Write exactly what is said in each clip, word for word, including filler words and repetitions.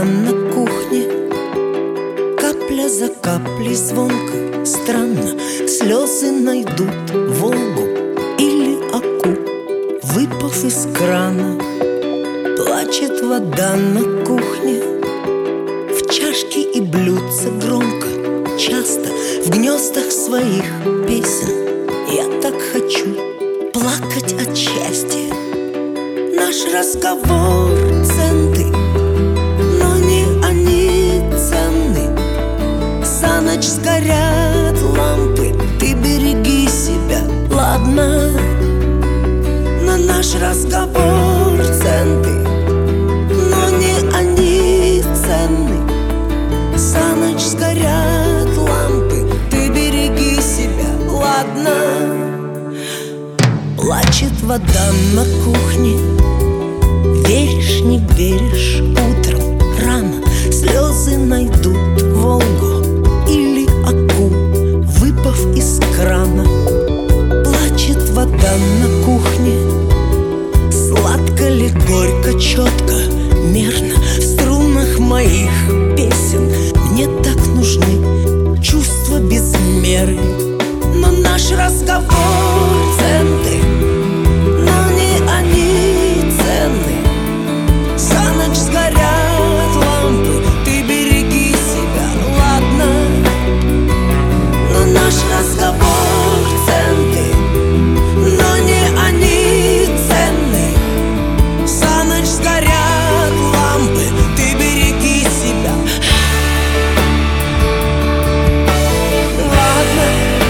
вода на кухне, капля за каплей звонко, странно. Слезы найдут Волгу или Аку, выпав из крана. Плачет вода на кухне, в чашке и блюдце громко, часто в гнездах своих песен. Я так хочу плакать от счастья. Наш разговор центы, но не они ценны. За ночь сгорят лампы, ты береги себя, ладно? На наш разговор центы, но не они ценны. За ночь сгорят лампы, ты береги себя, ладно? Плачет вода на кухне, веришь, не веришь, утром рано слезы найдут Волгу или Аку, выпав из крана. Плачет вода на кухне, сладко ли, горько, четко, мерно в струнах моих песен. Мне так нужны чувства без меры, но наш разговор центы, но не они ценны. За ночь сгорят лампы, ты береги себя, ладно? Но наш разговор центы, но не они ценны. За ночь сгорят лампы, ты береги себя, ладно?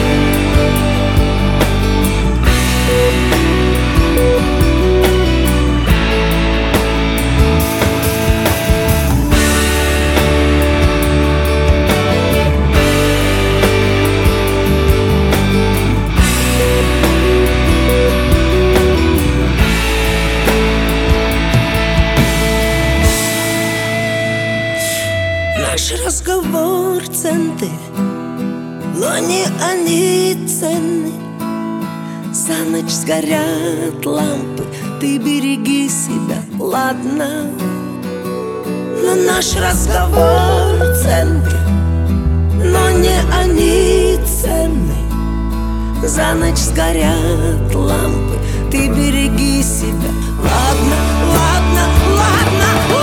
Наш разговор центы, но не они ценны. За ночь сгорят лампы, ты береги себя, ладно? Но наш разговор центы, но не они ценны. За ночь сгорят лампы, ты береги себя, ладно, ладно, ладно.